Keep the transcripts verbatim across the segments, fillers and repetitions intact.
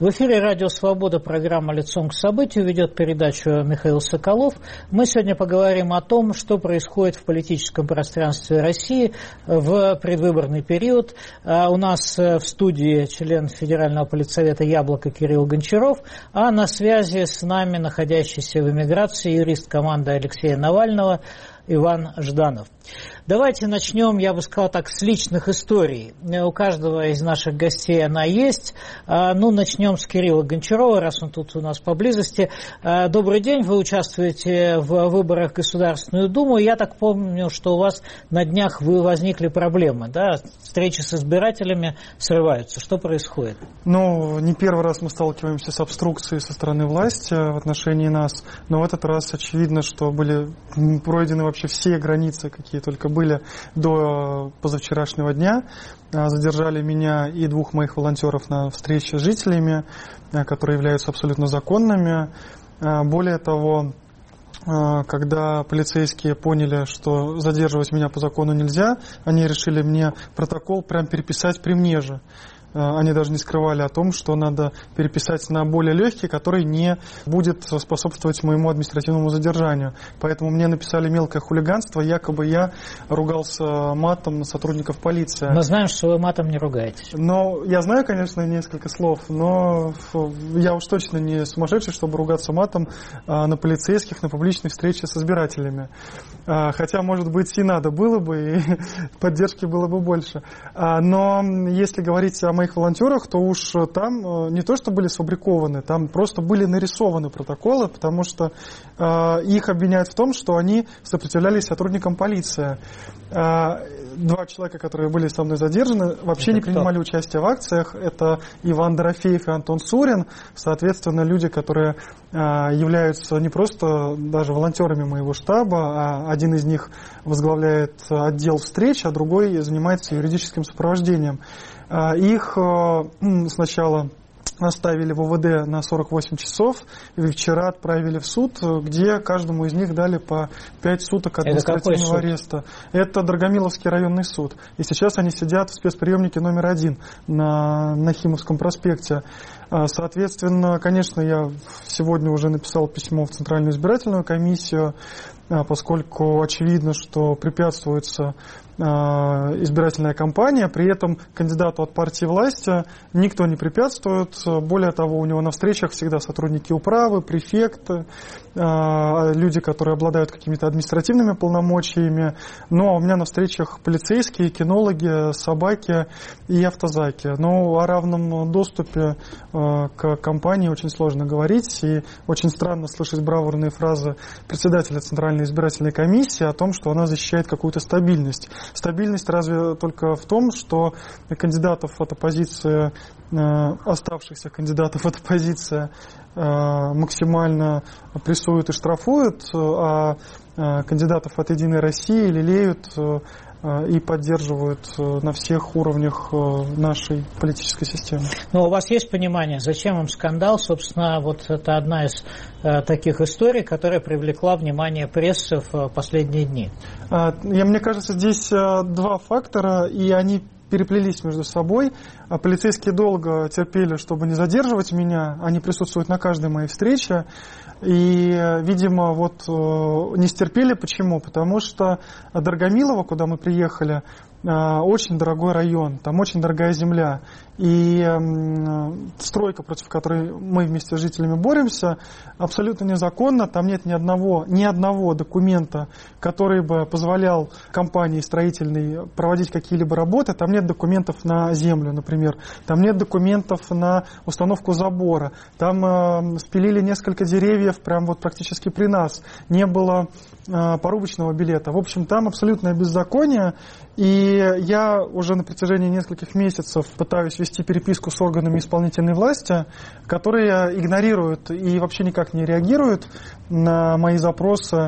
В эфире «Радио Свобода», программа «Лицом к событию», ведет передачу Михаил Соколов. Мы сегодня поговорим о том, что происходит в политическом пространстве России в предвыборный период. У нас в студии член Федерального политсовета «Яблоко» Кирилл Гончаров, а на связи с нами находящийся в эмиграции юрист команды Алексея Навального Иван Жданов. Давайте начнем, я бы сказал так, с личных историй. У каждого из наших гостей она есть. Ну, начнем с Кирилла Гончарова, раз он тут у нас поблизости. Добрый день, вы участвуете в выборах в Государственную Думу. Я так помню, что у вас на днях вы возникли проблемы, да? Встречи с избирателями срываются. Что происходит? Ну, не первый раз мы сталкиваемся с обструкцией со стороны власти в отношении нас, но в этот раз очевидно, что были пройдены вообще все границы, какие только были до позавчерашнего дня. Задержали меня и двух моих волонтеров на встрече с жителями, которые являются абсолютно законными. Более того, когда полицейские поняли, что задерживать меня по закону нельзя, они решили мне протокол прям переписать при мне же. Они даже не скрывали о том, что надо переписать на более легкий, который не будет способствовать моему административному задержанию. Поэтому мне написали мелкое хулиганство, якобы я ругался матом на сотрудников полиции. Мы знаем, что вы матом не ругаетесь. Но я знаю, конечно, несколько слов, но я уж точно не сумасшедший, чтобы ругаться матом на полицейских, на публичной встрече с избирателями. Хотя, может быть, и надо было бы, и поддержки было бы больше. Но если говорить о моих волонтерах, то уж там не то, что были сфабрикованы, там просто были нарисованы протоколы, потому что э, их обвиняют в том, что они сопротивлялись сотрудникам полиции. Э, два человека, которые были со мной задержаны, вообще Это не кто? принимали участие в акциях. Это Иван Дорофеев и Антон Сурин. Соответственно, люди, которые э, являются не просто даже волонтерами моего штаба, а один из них возглавляет отдел встреч, а другой занимается юридическим сопровождением. Их сначала оставили в ОВД на сорок восемь часов, и вчера отправили в суд, где каждому из них дали по пять суток административного ареста. Это Драгомиловский районный суд. И сейчас они сидят в спецприемнике номер один на Нахимовском проспекте. Соответственно, конечно, я сегодня уже написал письмо в Центральную избирательную комиссию, поскольку очевидно, что препятствуется избирательная кампания, при этом кандидату от партии власти никто не препятствует. Более того, у него на встречах всегда сотрудники управы, префекты, люди, которые обладают какими-то административными полномочиями. Ну, а у меня на встречах полицейские, кинологи, собаки и автозаки. Но о равном доступе к кампании очень сложно говорить, и очень странно слышать бравурные фразы председателя Центральной избирательной комиссии о том, что она защищает какую-то стабильность. Стабильность разве только в том, что кандидатов от оппозиции, оставшихся кандидатов от оппозиции максимально прессуют и штрафуют, а кандидатов от «Единой России» лелеют и поддерживают на всех уровнях нашей политической системы. Но у вас есть понимание, зачем им скандал? Собственно, вот это одна из э, таких историй, которая привлекла внимание прессы в последние дни. А, я, мне кажется, здесь а, два фактора, и они переплелись между собой. Полицейские долго терпели, чтобы не задерживать меня. Они присутствуют на каждой моей встрече. И, видимо, вот не стерпели. Почему? Потому что Драгомилово, куда мы приехали, очень дорогой район, там очень дорогая земля. И стройка, против которой мы вместе с жителями боремся, абсолютно незаконна. Там нет ни одного, ни одного документа, который бы позволял компании строительной проводить какие-либо работы. Там нет документов на землю, например. Там нет документов на установку забора. Там э, спилили несколько деревьев прям вот практически при нас. Не было э, порубочного билета. В общем, там абсолютное беззаконие. И я уже на протяжении нескольких месяцев пытаюсь вести переписку с органами исполнительной власти, которые игнорируют и вообще никак не реагируют на мои запросы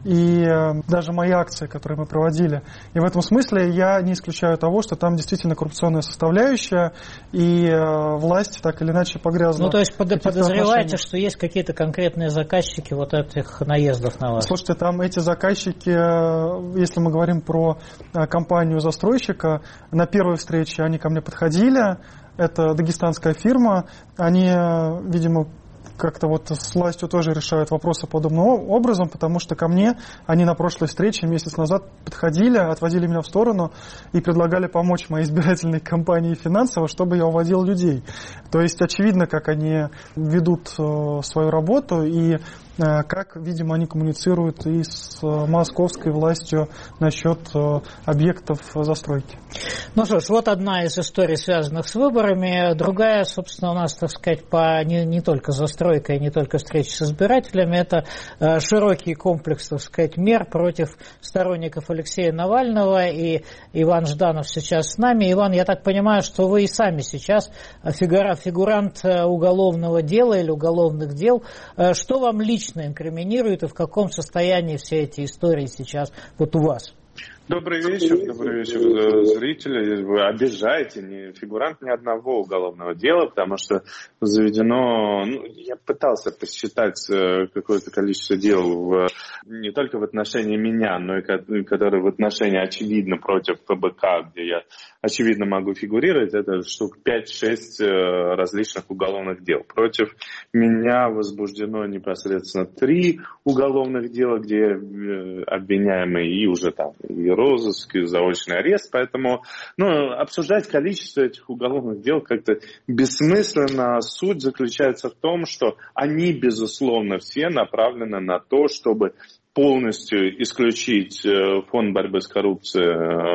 и даже мои акции, которые мы проводили. И в этом смысле я не исключаю того, что там действительно коррупционная составляющая, и власть так или иначе погрязла. Ну, то есть под, подозреваете, что есть какие-то конкретные заказчики вот этих наездов на вас? Слушайте, там эти заказчики, если мы говорим про компанию застройщика, на первой встрече они ко мне подходили, это дагестанская фирма, они, видимо, как-то вот с властью тоже решают вопросы подобным образом, потому что ко мне они на прошлой встрече месяц назад подходили, отводили меня в сторону и предлагали помочь моей избирательной кампании финансово, чтобы я уводил людей. То есть очевидно, как они ведут свою работу и как, видимо, они коммуницируют и с московской властью насчет объектов застройки. Ну что ж, вот одна из историй, связанных с выборами. Другая, собственно, у нас, так сказать, по не, не только застройкой, не только встречи с избирателями, это широкий комплекс, так сказать, мер против сторонников Алексея Навального. И Иван Жданов сейчас с нами. Иван, я так понимаю, что вы и сами сейчас фигура, фигурант уголовного дела или уголовных дел. Что вам лично инкриминирует и в каком состоянии все эти истории сейчас вот у вас? Добрый вечер, добрый вечер, зрители. Вы обижаете, не фигурант ни одного уголовного дела, потому что заведено, ну, я пытался посчитать какое-то количество дел в, не только в отношении меня, но и которые в отношении, очевидно, против ФБК, где я, очевидно, могу фигурировать, это штук пять-шесть различных уголовных дел. Против меня возбуждено непосредственно три уголовных дела, где обвиняемый и уже там и розыск, и заочный арест, поэтому ну, обсуждать количество этих уголовных дел как-то бессмысленно. Суть заключается в том, что они, безусловно, все направлены на то, чтобы полностью исключить Фонд борьбы с коррупцией,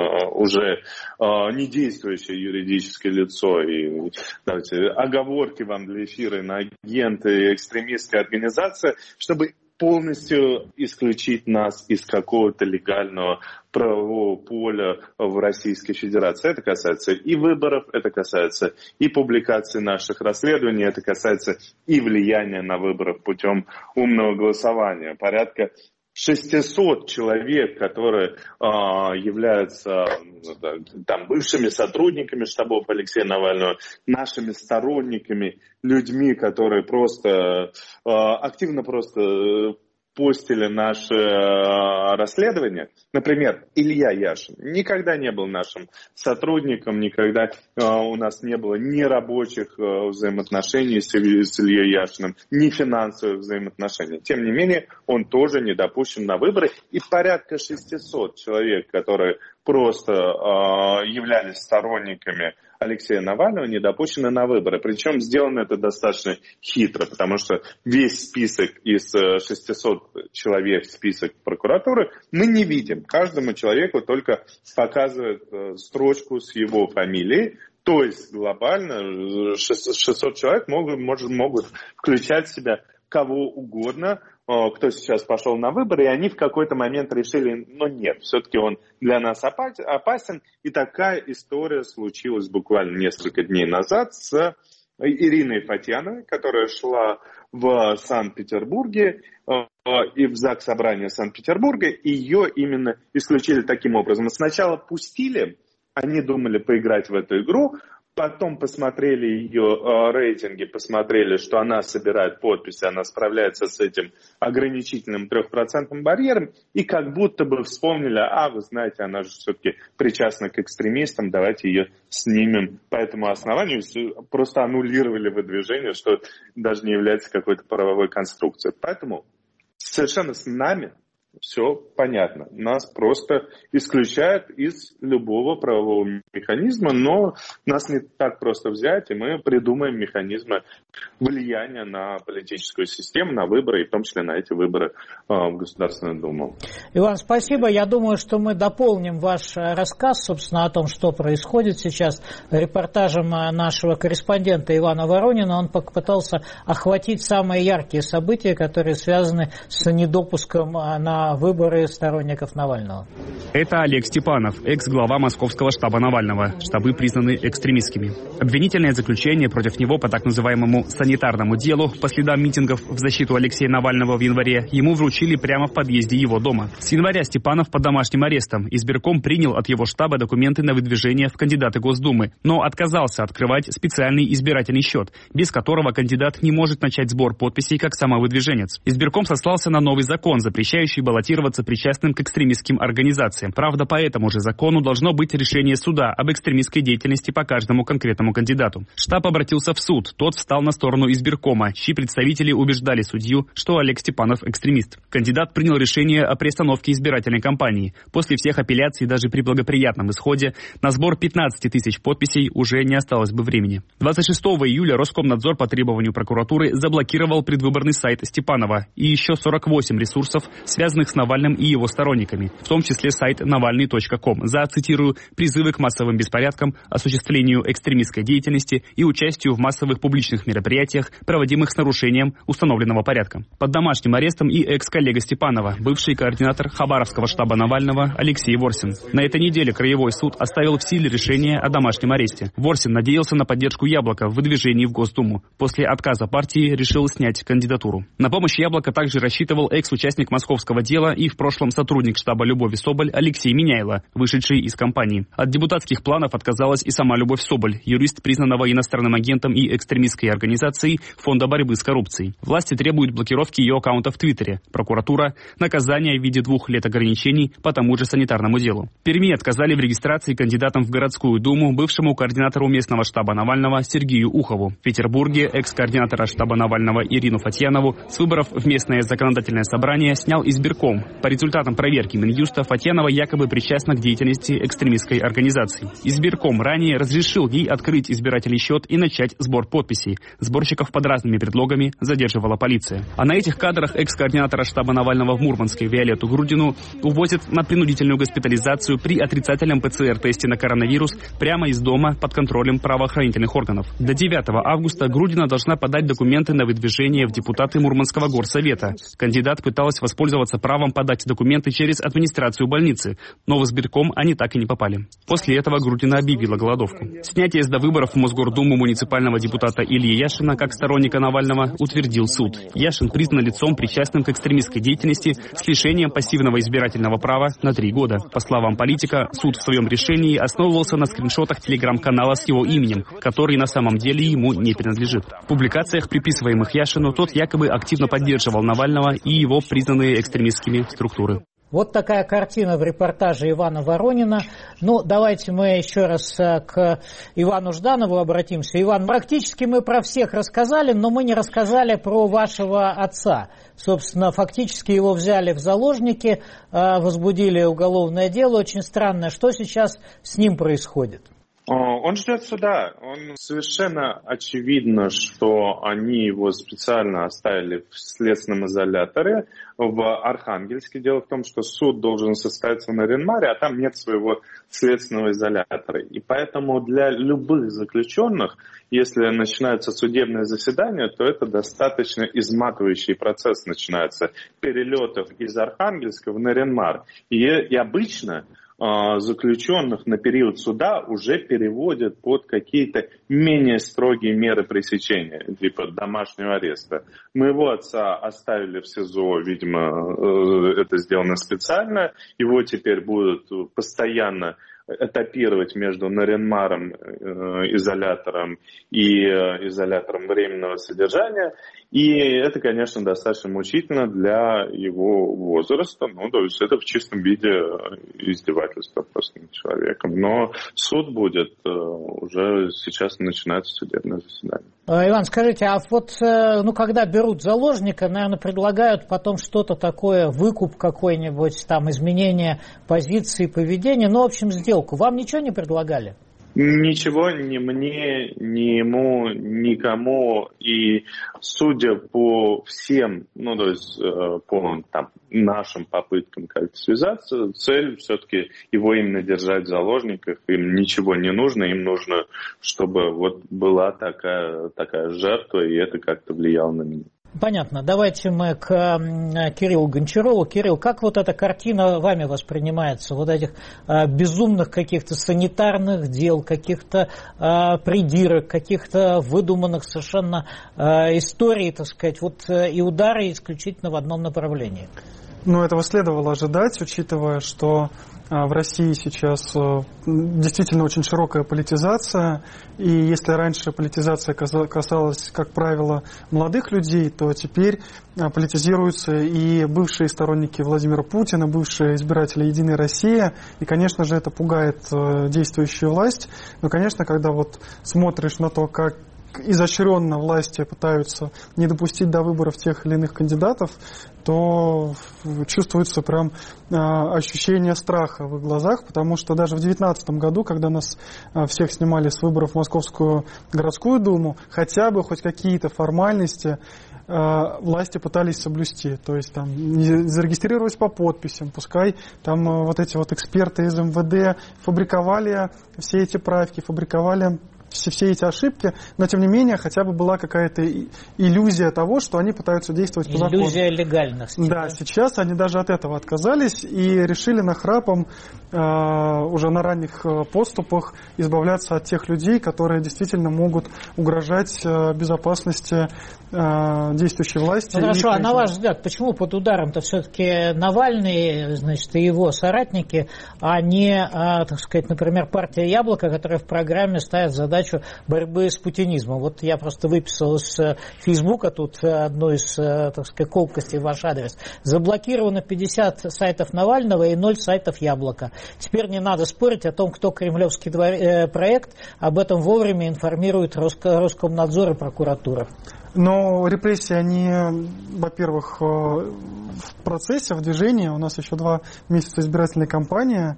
уже не действующее юридическое лицо. И давайте оговорки вам для эфира, иноагенты, экстремистская организация, чтобы полностью исключить нас из какого-то легального правового поля в Российской Федерации. Это касается и выборов, это касается и публикации наших расследований, это касается и влияния на выборы путем умного голосования. Порядка шестьсот человек, которые э, являются там, бывшими сотрудниками штабов Алексея Навального, нашими сторонниками, людьми, которые просто э, активно просто постили наши э, расследования. Например, Илья Яшин никогда не был нашим сотрудником, никогда э, у нас не было ни рабочих э, взаимоотношений с, с Ильей Яшиным, ни финансовых взаимоотношений. Тем не менее, он тоже не допущен на выборы. И порядка шестьсот человек, которые просто э, являлись сторонниками Алексея Навального, не допущены на выборы. Причем сделано это достаточно хитро, потому что весь список из шестисот человек, список прокуратуры, мы не видим. Каждому человеку только показывают строчку с его фамилией. То есть глобально шестьсот человек могут, может, могут включать в себя кого угодно, кто сейчас пошел на выборы, и они в какой-то момент решили, ну нет, все-таки он для нас опасен. И такая история случилась буквально несколько дней назад с Ириной Фатьяновой, которая шла в Санкт-Петербурге и в ЗАГС Собрания Санкт-Петербурга. Ее именно исключили таким образом. Сначала пустили, они думали поиграть в эту игру, потом посмотрели ее э, рейтинги, посмотрели, что она собирает подписи, она справляется с этим ограничительным трехпроцентным барьером, и как будто бы вспомнили, а, вы знаете, она же все-таки причастна к экстремистам, давайте ее снимем по этому основанию. Просто аннулировали выдвижение, что даже не является какой-то правовой конструкцией. Поэтому совершенно с нами все понятно. Нас просто исключают из любого правового механизма, но нас не так просто взять, и мы придумаем механизмы влияния на политическую систему, на выборы, и в том числе на эти выборы в Государственную Думу. Иван, спасибо. Я думаю, что мы дополним ваш рассказ, собственно, о том, что происходит сейчас, репортажем нашего корреспондента Ивана Воронина. Он попытался охватить самые яркие события, которые связаны с недопуском на выборы сторонников Навального. Это Олег Степанов, экс-глава московского штаба Навального. Штабы признаны экстремистскими. Обвинительное заключение против него по так называемому санитарному делу по следам митингов в защиту Алексея Навального в январе ему вручили прямо в подъезде его дома. С января Степанов под домашним арестом. Избирком принял от его штаба документы на выдвижение в кандидаты Госдумы, но отказался открывать специальный избирательный счет, без которого кандидат не может начать сбор подписей как самовыдвиженец. Избирком сослался на новый закон, запрещающий баллотироваться причастным к экстремистским организациям. Правда, по этому же закону должно быть решение суда об экстремистской деятельности по каждому конкретному кандидату. Штаб обратился в суд, тот встал на сторону избиркома, чьи представители убеждали судью, что Олег Степанов экстремист. Кандидат принял решение о приостановке избирательной кампании. После всех апелляций, даже при благоприятном исходе, на сбор пятнадцати тысяч подписей уже не осталось бы времени. двадцать шестого июля Роскомнадзор по требованию прокуратуры заблокировал предвыборный сайт Степанова и еще сорок восемь ресурсов, связанных с Навальным и его сторонниками, в том числе сайт навальный точка ком, за, цитирую, призывы к массовым беспорядкам, осуществлению экстремистской деятельности и участию в массовых публичных мероприятиях, проводимых с нарушением установленного порядка. Под домашним арестом и экс-коллега Степанова, бывший координатор Хабаровского штаба Навального Алексей Ворсин. На этой неделе Краевой суд оставил в силе решение о домашнем аресте. Ворсин надеялся на поддержку Яблока в выдвижении в Госдуму. После отказа партии решил снять кандидатуру. На помощь Яблока также рассчитывал экс-участник московского дела и в прошлом сотрудник штаба Любови Соболь Алексей Меняйло, вышедший из компании. От депутатских планов отказалась и сама Любовь Соболь, юрист, признанного иностранным агентом и экстремистской организацией Фонда борьбы с коррупцией. Власти требуют блокировки ее аккаунта в Твиттере. Прокуратура – наказание в виде двух лет ограничений по тому же санитарному делу. В Перми отказали в регистрации кандидатом в городскую думу бывшему координатору местного штаба Навального Сергею Ухову. В Петербурге экс-координатора штаба Навального Ирину Фатьянову с выборов в местное законодательное собрание снял избирком. По результатам проверки Минюста Фатьянова якобы причастна к деятельности экстремистской организации. Избирком ранее разрешил ей открыть избирательный счет и начать сбор подписей. Сборщиков под разными предлогами задерживала полиция. А на этих кадрах экс-координатора штаба Навального в Мурманске Виолетту Грудину увозят на принудительную госпитализацию при отрицательном ПЦР-тесте на коронавирус прямо из дома под контролем правоохранительных органов. До девятого августа Грудина должна подать документы на выдвижение в депутаты Мурманского горсовета. Кандидат пыталась воспользоваться правом подать документы через администрацию больницы, но в избирком они так и не попали. После этого Грудина объявила голодовку. Снятие с довыборов в Мосгордуму муниципального депутата Ильи Яшина как сторонника Навального утвердил суд. Яшин признан лицом, причастным к экстремистской деятельности с лишением пассивного избирательного права на три года. По словам политика, суд в своем решении основывался на скриншотах телеграм-канала с его именем, который на самом деле ему не принадлежит. В публикациях, приписываемых Яшину, тот якобы активно поддерживал Навального и его признанные экстремистскими структуры. Вот такая картина в репортаже Ивана Воронина. Ну, давайте мы еще раз к Ивану Жданову обратимся. Иван, практически мы про всех рассказали, но мы не рассказали про вашего отца. Собственно, фактически его взяли в заложники, возбудили уголовное дело. Очень странно, что сейчас с ним происходит? Он ждет суда. Он совершенно очевидно, что они его специально оставили в следственном изоляторе в Архангельске. Дело в том, что суд должен состояться в Нарьян-Маре, а там нет своего следственного изолятора. И поэтому для любых заключенных, если начинается судебное заседание, то это достаточно изматывающий процесс начинается. Перелетов из Архангельска в Нарьян-Мар. И, и обычно заключенных на период суда уже переводят под какие-то менее строгие меры пресечения, типа домашнего ареста. Моего отца оставили в СИЗО, видимо, это сделано специально. Его теперь будут постоянно этапировать между Нарьян-Маром, э, изолятором и э, изолятором временного содержания. И это, конечно, достаточно мучительно для его возраста. Ну, то есть это в чистом виде издевательство просто над человеком. Но суд будет, э, уже сейчас начинается судебное заседание. Иван, скажите, а вот ну, когда берут заложника, наверное, предлагают потом что-то такое, выкуп какой-нибудь, там, изменение позиции, поведения, ну, в общем, сделку. Вам ничего не предлагали? Ничего ни мне, ни ему, никому. И судя по всем, ну, то есть по там, нашим попыткам как-то связаться, цель все-таки его именно держать в заложниках. Им ничего не нужно, им нужно, чтобы вот была такая, такая жертва, и это как-то влияло на меня. Понятно. Давайте мы к Кириллу Гончарову. Кирилл, как вот эта картина вами воспринимается? Вот этих а, безумных каких-то санитарных дел, каких-то а, придирок, каких-то выдуманных совершенно а, историй, так сказать, вот и удары исключительно в одном направлении. Ну, этого следовало ожидать, учитывая, что в России сейчас действительно очень широкая политизация, и если раньше политизация касалась, как правило, молодых людей, то теперь политизируются и бывшие сторонники Владимира Путина, бывшие избиратели «Единой России», и, конечно же, это пугает действующую власть. Но, конечно, когда вот смотришь на то, как изощренно власти пытаются не допустить до выборов тех или иных кандидатов, то чувствуется прям э, ощущение страха в их глазах, потому что даже в две тысячи девятнадцатом году, когда нас э, всех снимали с выборов в Московскую городскую думу, хотя бы хоть какие-то формальности э, власти пытались соблюсти. То есть там не зарегистрировать по подписям, пускай там э, вот эти вот эксперты из эм вэ дэ фабриковали все эти правки, фабриковали Все, все эти ошибки, но тем не менее хотя бы была какая-то иллюзия того, что они пытаются действовать по закону. Иллюзия легальности. Да, да, сейчас они даже от этого отказались и решили нахрапом э, уже на ранних поступах избавляться от тех людей, которые действительно могут угрожать э, безопасности э, действующей власти. Ну, хорошо, а на ваш взгляд, почему под ударом-то все-таки Навальный, значит, и его соратники, а не, а, так сказать, например, партия «Яблоко», которая в программе ставит задачу борьбы с путинизмом? Вот я просто выписал из Фейсбука тут одну из, так сказать, колкостей в ваш адрес. Заблокировано пятьдесят сайтов Навального и ноль сайтов «Яблока». Теперь не надо спорить о том, кто кремлевский двор... э, проект. Об этом вовремя информирует Роск... Роскомнадзор и прокуратура. Но репрессии, они, во-первых, в процессе, в движении. У нас еще два месяца избирательной кампании.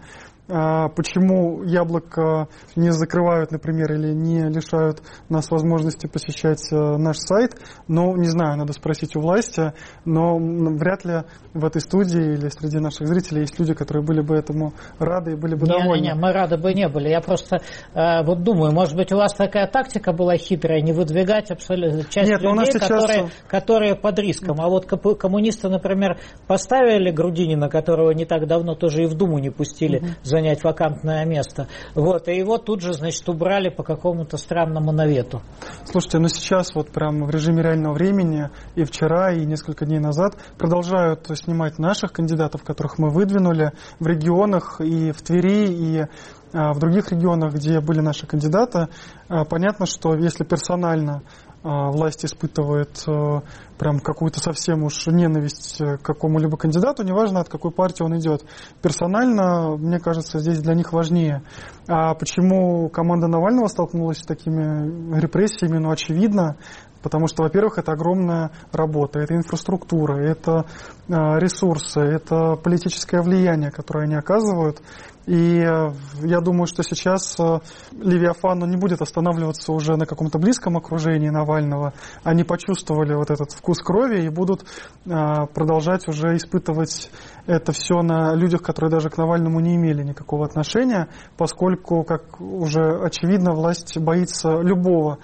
Почему «Яблоко» не закрывают, например, или не лишают нас возможности посещать наш сайт, ну, не знаю, надо спросить у власти, но вряд ли в этой студии или среди наших зрителей есть люди, которые были бы этому рады и были бы не, довольны. Не, не, мы рады бы не были. Я просто э, вот думаю, может быть, у вас такая тактика была хитрая, не выдвигать абсолютно часть Нет, людей, сейчас... которые, которые под риском. А вот коммунисты, например, поставили Грудинина, которого не так давно тоже и в Думу не пустили, угу. занять вакантное место. Вот, и его тут же, значит, убрали по какому-то странному навету. Слушайте, ну сейчас вот прямо в режиме реального времени и вчера, и несколько дней назад продолжают снимать наших кандидатов, которых мы выдвинули в регионах и в Твери, и а, в других регионах, где были наши кандидаты. А, понятно, что если персонально власть испытывает э, прям какую-то совсем уж ненависть к какому-либо кандидату, неважно, от какой партии он идет. Персонально, мне кажется, здесь для них важнее. А почему команда Навального столкнулась с такими репрессиями, ну, очевидно, потому что, во-первых, это огромная работа, это инфраструктура, это э, ресурсы, это политическое влияние, которое они оказывают. И я думаю, что сейчас Левиафан не будет останавливаться уже на каком-то близком окружении Навального. Они почувствовали вот этот вкус крови и будут продолжать уже испытывать это все на людях, которые даже к Навальному не имели никакого отношения, поскольку, как уже очевидно, власть боится любого,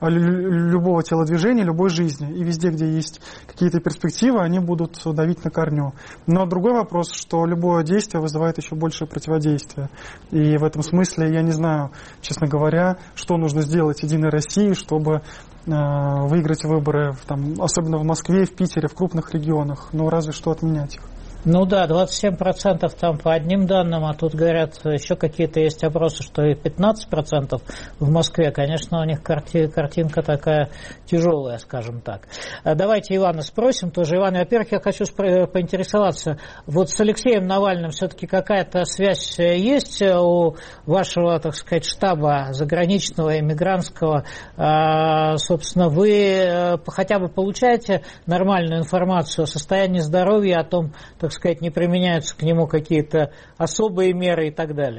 любого телодвижения, любой жизни. И везде, где есть какие-то перспективы, они будут давить на корню. Но другой вопрос, что любое действие вызывает еще большее противодействие. И в этом смысле я не знаю, честно говоря, что нужно сделать Единой России, чтобы э, выиграть выборы, там, особенно в Москве, в Питере, в крупных регионах. Ну, разве что отменять их. Ну да, двадцать семь процентов там по одним данным, а тут говорят, еще какие-то есть опросы, что и пятнадцать процентов в Москве. Конечно, у них карти- картинка такая тяжелая, скажем так. Давайте Ивана спросим тоже. Иван, во-первых, я хочу спро- поинтересоваться, вот с Алексеем Навальным все-таки какая-то связь есть у вашего, так сказать, штаба заграничного, эмигрантского? А, собственно, вы хотя бы получаете нормальную информацию о состоянии здоровья, о том, так сказать, не применяются к нему какие-то особые меры и так далее?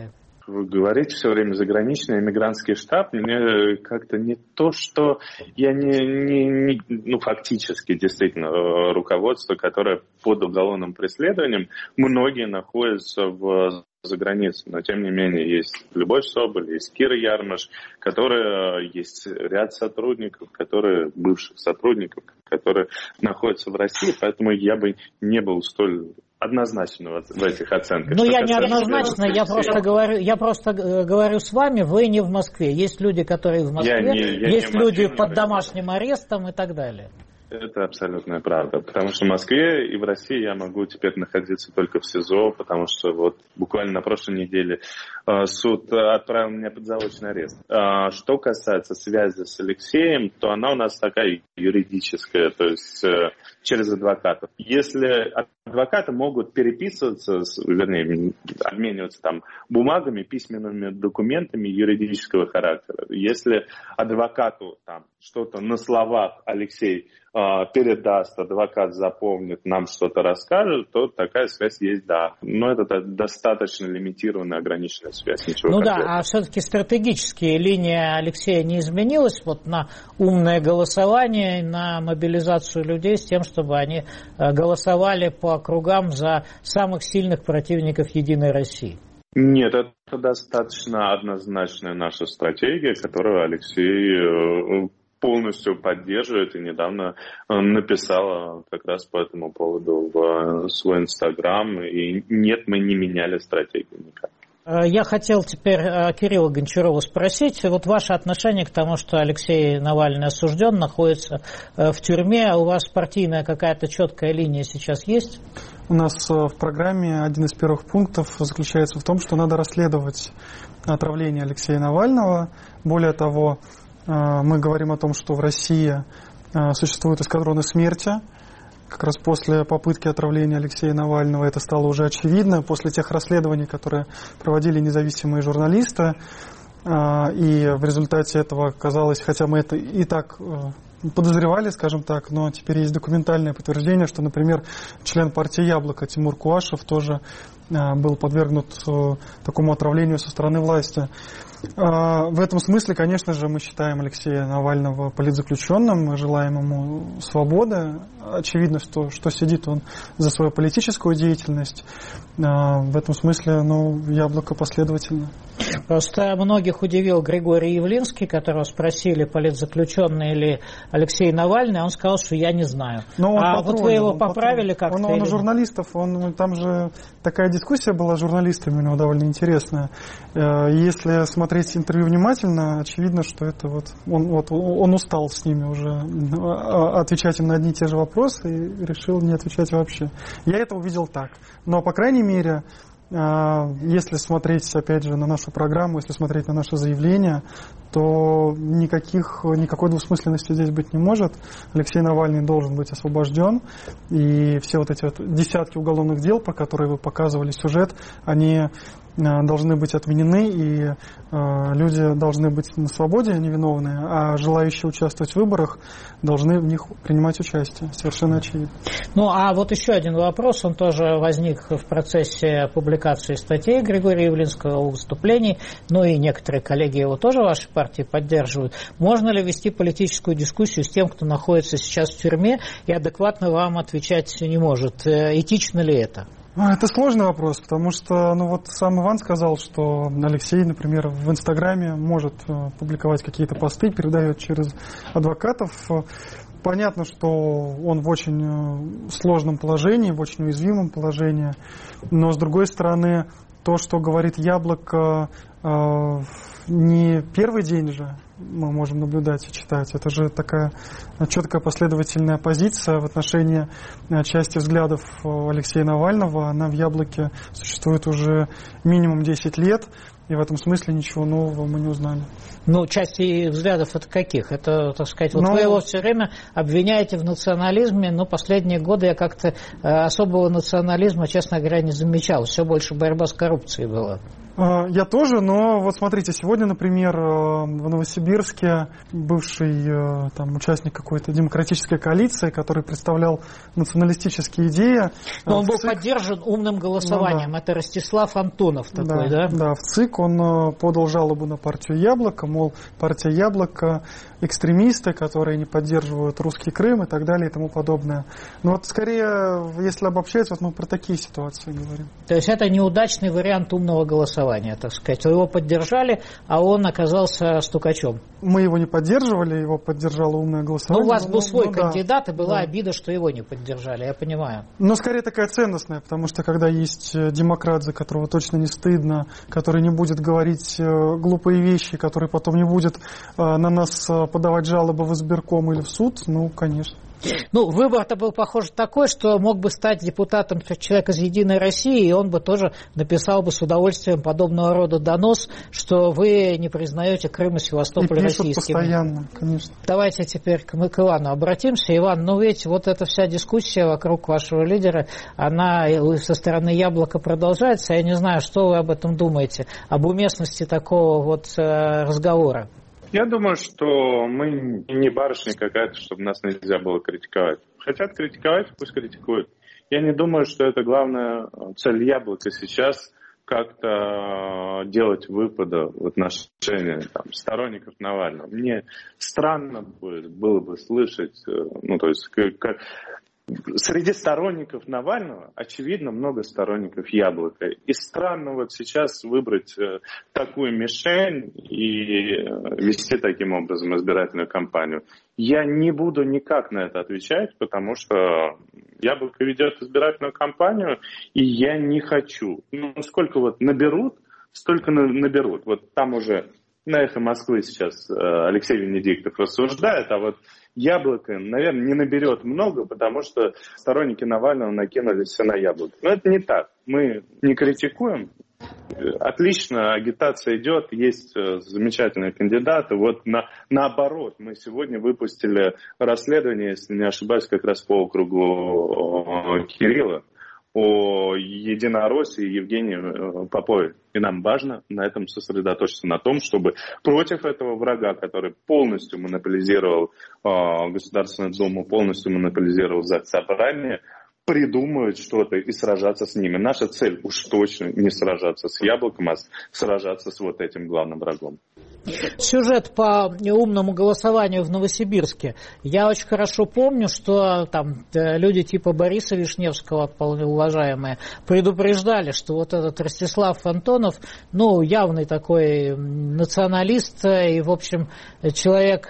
Вы говорите все время заграничный иммигрантский штаб. Мне как-то не то, что я не, не, не ну, фактически, действительно, руководство, которое под уголовным преследованием, многие находятся в за границей, но тем не менее есть Любовь Соболь, есть Кира Ярмаш, которые, есть ряд сотрудников, которые, бывших сотрудников, которые находятся в России, поэтому я бы не был столь однозначно в этих оценках. Ну, я не однозначно, я просто, говорю, я просто говорю с вами, вы не в Москве. Есть люди, которые в Москве, я не, я есть люди под домашним арестом и так далее. Это абсолютная правда, потому что в Москве и в России я могу теперь находиться только в СИЗО, потому что вот буквально на прошлой неделе э, суд отправил меня под заочный арест. Э, что касается связи с Алексеем, то она у нас такая юридическая, то есть э, через адвокатов. Если адвокаты могут переписываться, вернее, обмениваться там бумагами, письменными документами юридического характера, если адвокату там что-то на словах Алексей передаст, адвокат запомнит, нам что-то расскажет, то такая связь есть, да. Но это достаточно лимитированная, ограниченная связь. Ничего ну конкретного. Да, а все-таки стратегически линия Алексея не изменилась вот на умное голосование, на мобилизацию людей с тем, чтобы они голосовали по округам за самых сильных противников Единой России? Нет, это достаточно однозначная наша стратегия, которую Алексей полностью поддерживает и недавно написала как раз по этому поводу в свой Инстаграм. И нет, мы не меняли стратегию никак. Я хотел теперь Кирилла Гончарова спросить, вот ваше отношение к тому, что Алексей Навальный осужден, находится в тюрьме, у вас партийная какая-то четкая линия сейчас есть? У нас в программе один из первых пунктов заключается в том, что надо расследовать отравление Алексея Навального. Более того, мы говорим о том, что в России существуют эскадроны смерти. Как раз после попытки отравления Алексея Навального это стало уже очевидно. После тех расследований, которые проводили независимые журналисты. И в результате этого оказалось, хотя мы это и так подозревали, скажем так, но теперь есть документальное подтверждение, что, например, член партии «Яблоко» Тимур Куашев тоже был подвергнут такому отравлению со стороны власти. В этом смысле, конечно же, мы считаем Алексея Навального политзаключенным, мы желаем ему свободы. Очевидно, что, что сидит он за свою политическую деятельность. В этом смысле, ну, «Яблоко» последовательно. Просто многих удивил Григорий Явлинский, которого спросили, политзаключенный ли Алексей Навальный, он сказал, что я не знаю. Но а патруль, вот вы его поправили как-то? Он, он у журналистов, он, там же такая дискуссия была с журналистами, у него довольно интересная. Если смотреть интервью внимательно, очевидно, что это вот он, вот он устал с ними уже отвечать им на одни и те же вопросы и решил не отвечать вообще. Я это увидел так. Но, по крайней мере, если смотреть, опять же, на нашу программу, если смотреть на наше заявление, то никаких, никакой двусмысленности здесь быть не может. Алексей Навальный должен быть освобожден. И все вот эти вот десятки уголовных дел, по которым вы показывали сюжет, они должны быть отменены, и э, люди должны быть на свободе, невиновные, а желающие участвовать в выборах должны в них принимать участие. Совершенно очевидно. Ну, а вот еще один вопрос, он тоже возник в процессе публикации статей Григория Явлинского о выступлении, ну и некоторые коллеги его тоже в вашей партии поддерживают. Можно ли вести политическую дискуссию с тем, кто находится сейчас в тюрьме и адекватно вам отвечать не может? Этично ли это? Это сложный вопрос, потому что, ну вот сам Иван сказал, что Алексей, например, в Инстаграме может публиковать какие-то посты, передает через адвокатов. Понятно, что он в очень сложном положении, в очень уязвимом положении, но с другой стороны, то, что говорит «Яблоко», не первый день же мы можем наблюдать и читать. Это же такая четкая последовательная позиция в отношении части взглядов Алексея Навального. Она в «Яблоке» существует уже минимум десять лет, и в этом смысле ничего нового мы не узнали. Ну, части взглядов это каких? Это, так сказать, вот но... вы его все время обвиняете в национализме, но последние годы я как-то особого национализма, честно говоря, не замечал. Все больше борьба с коррупцией была. Я тоже, но вот смотрите, сегодня, например, в Новосибирске бывший там, участник какой-то демократической коалиции, который представлял националистические идеи. Но он был ЦИК... поддержан умным голосованием. Ну, да. Это Ростислав Антонов такой, да, да? Да, в ЦИК он подал жалобу на партию «Яблоко», мол, партия «Яблоко» экстремисты, которые не поддерживают русский Крым и так далее и тому подобное. Но вот скорее, если обобщать, вот мы про такие ситуации говорим. То есть это неудачный вариант умного голосования, так сказать. Его поддержали, а он оказался стукачом. Мы его не поддерживали, его поддержало умное голосование. Ну, у вас был ну, свой ну, кандидат, да, и была да. обида, что его не поддержали, я понимаю. Но скорее такая ценностная, потому что когда есть демократ, за которого точно не стыдно, который не будет говорить глупые вещи, который потом не будет на нас подавать жалобы в избирком или в суд, ну, конечно. Ну, выбор-то был, похоже, такой, что мог бы стать депутатом человек из «Единой России», и он бы тоже написал бы с удовольствием подобного рода донос, что вы не признаете Крым и Севастополь российскими. И пишут постоянно, конечно. Давайте теперь мы к Ивану обратимся. Иван, ну ведь вот эта вся дискуссия вокруг вашего лидера, она со стороны «Яблока» продолжается. Я не знаю, что вы об этом думаете, об уместности такого вот разговора. Я думаю, что мы не барышня какая-то, чтобы нас нельзя было критиковать. Хотят критиковать, пусть критикуют. Я не думаю, что это главная цель «Яблока» сейчас как-то делать выпады в отношении там, сторонников Навального. Мне странно будет, было бы слышать, ну то есть как, как среди сторонников Навального, очевидно, много сторонников «Яблока». И странно вот сейчас выбрать э, такую мишень и э, вести таким образом избирательную кампанию. Я не буду никак на это отвечать, потому что «Яблоко» ведет избирательную кампанию, и я не хочу. Ну, сколько вот наберут, столько наберут. Вот там уже на «Эхо Москвы» сейчас э, Алексей Венедиктов рассуждает, а вот «Яблоко», наверное, не наберет много, потому что сторонники Навального накинулись все на «Яблоко». Но это не так. Мы не критикуем. Отлично, агитация идет, есть замечательные кандидаты. Вот на, наоборот, мы сегодня выпустили расследование, если не ошибаюсь, как раз по округу Кирилла, о Единороссе и Евгении Попове. И нам важно на этом сосредоточиться, на том, чтобы против этого врага, который полностью монополизировал э, Государственную Думу, полностью монополизировал Заксобрание, придумывать что-то и сражаться с ними. Наша цель уж точно не сражаться с «Яблоком», а сражаться с вот этим главным врагом. Сюжет по умному голосованию в Новосибирске. Я очень хорошо помню, что там люди типа Бориса Вишневского, вполне уважаемые, предупреждали, что вот этот Ростислав Антонов, ну, явный такой националист и, в общем, человек